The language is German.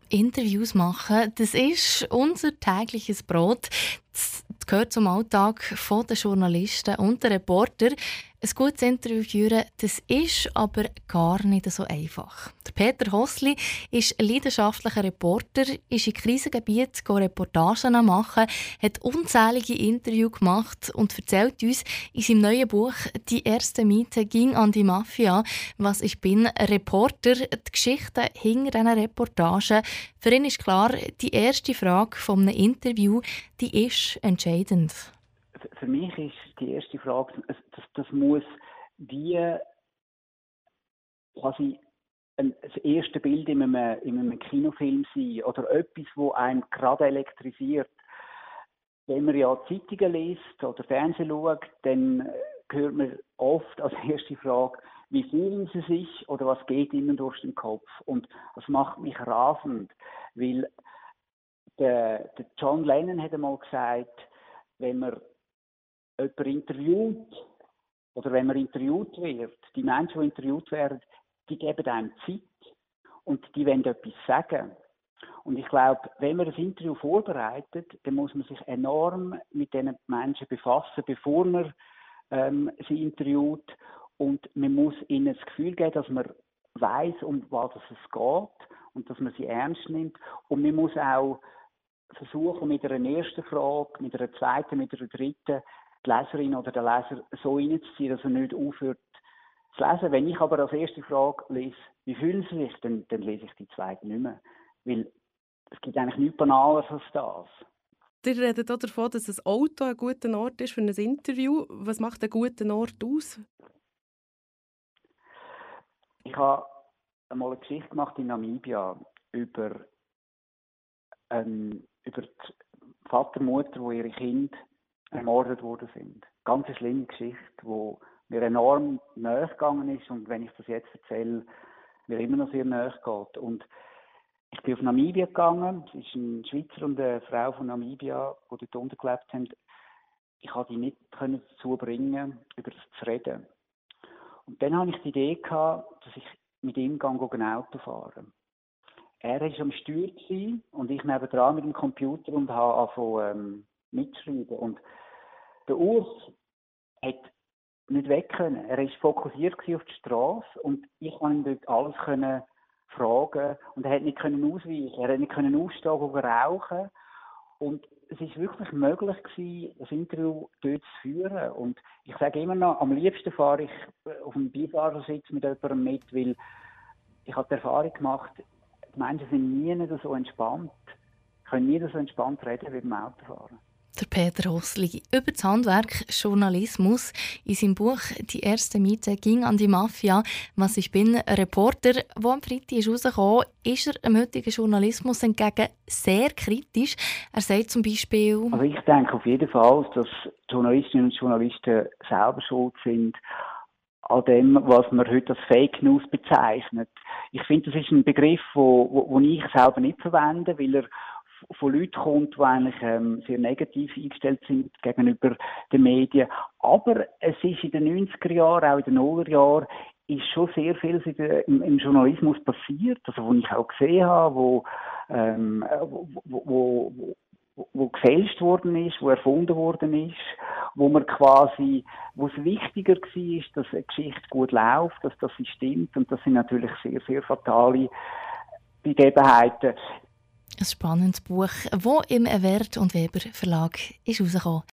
Interviews machen, das ist unser tägliches Brot. Das gehört zum Alltag der Journalisten und der Reporter. Ein gutes Interview führen, das ist aber gar nicht so einfach. Der Peter Hossli ist leidenschaftlicher Reporter, ist in Krisengebieten Reportagen machen, hat unzählige Interviews gemacht und erzählt uns in seinem neuen Buch «Die erste Miete ging an die Mafia. Was ich bin, Reporter», die Geschichten hinter diesen Reportagen. Für ihn ist klar, die erste Frage eines Interviews, die ist entscheidend. Für mich ist die erste Frage, das muss quasi das erste Bild in einem Kinofilm sein oder etwas, das einen gerade elektrisiert. Wenn man ja Zeitungen liest oder Fernsehen schaut, dann hört man oft als erste Frage, wie fühlen Sie sich oder was geht Ihnen durch den Kopf? Und das macht mich rasend, weil der John Lennon hat einmal gesagt, wenn man jemanden interviewt oder wenn man interviewt wird, die Menschen, die interviewt werden, die geben einem Zeit und die wollen etwas sagen. Und ich glaube, wenn man das Interview vorbereitet, dann muss man sich enorm mit diesen Menschen befassen, bevor man sie interviewt. Und man muss ihnen das Gefühl geben, dass man weiss, um was es geht und dass man sie ernst nimmt. Und man muss auch versuchen, mit einer ersten Frage, mit einer zweiten, mit einer dritten, die Leserin oder der Leser so reinzuziehen, dass er nicht aufhört zu lesen. Wenn ich aber als erste Frage lese, wie fühlen Sie sich, dann lese ich die zweite nicht mehr. Weil es gibt eigentlich nichts Banaleres als das. Ihr redet auch davon, dass ein Auto ein guter Ort ist für ein Interview. Was macht einen guten Ort aus? Ich habe einmal eine Geschichte gemacht in Namibia über die Vater und Mutter, wo ihre Kinder ermordet worden sind. Ganz eine schlimme Geschichte, die mir enorm nahe gegangen ist und wenn ich das jetzt erzähle, mir immer noch sehr nahe geht. Und ich bin auf Namibia gegangen, es ist ein Schweizer und eine Frau von Namibia, die dort untergelebt haben. Ich konnte die nicht dazu bringen, über das zu reden. Und dann hatte ich die Idee gehabt, dass ich mit ihm ein Auto fahren. Er war am Steuer und ich nebendran mit dem Computer und habe angefangen mitschreiben. Und der Urs hat nicht weg können. Er war fokussiert auf die Straße und ich konnte ihn dort alles fragen und er hat nicht ausweichen. Er hat nicht aufstehen und rauchen. Und es war wirklich möglich gewesen, das Interview dort zu führen. Und ich sage immer noch, am liebsten fahre ich auf dem Beifahrersitz mit jemandem mit, weil ich habe die Erfahrung gemacht, die Menschen sind nie so entspannt, können nie so entspannt reden wie beim Autofahren. Der Peter Hossli über das Handwerk Journalismus. In seinem Buch «Die erste Miete ging an die Mafia. Was ich bin, Reporter», der am Freitag rausgekommen ist, er dem heutigen Journalismus entgegen sehr kritisch. Er sagt zum Beispiel... Also ich denke auf jeden Fall, dass Journalistinnen und Journalisten selber schuld sind an dem, was man heute als Fake News bezeichnet. Ich finde, das ist ein Begriff, wo ich selber nicht verwende, weil er von Leuten kommt, die eigentlich sehr negativ eingestellt sind gegenüber den Medien. Aber es ist in den 90er Jahren, auch in den 0er Jahren, ist schon sehr viel im Journalismus passiert, also wo ich auch gesehen habe, wo gefälscht worden ist, wo erfunden worden ist, wo es wichtiger war, dass eine Geschichte gut läuft, dass sie stimmt, und das sind natürlich sehr, sehr fatale Begebenheiten. Ein spannendes Buch, das im Wert und Weber Verlag ist rausgekommen.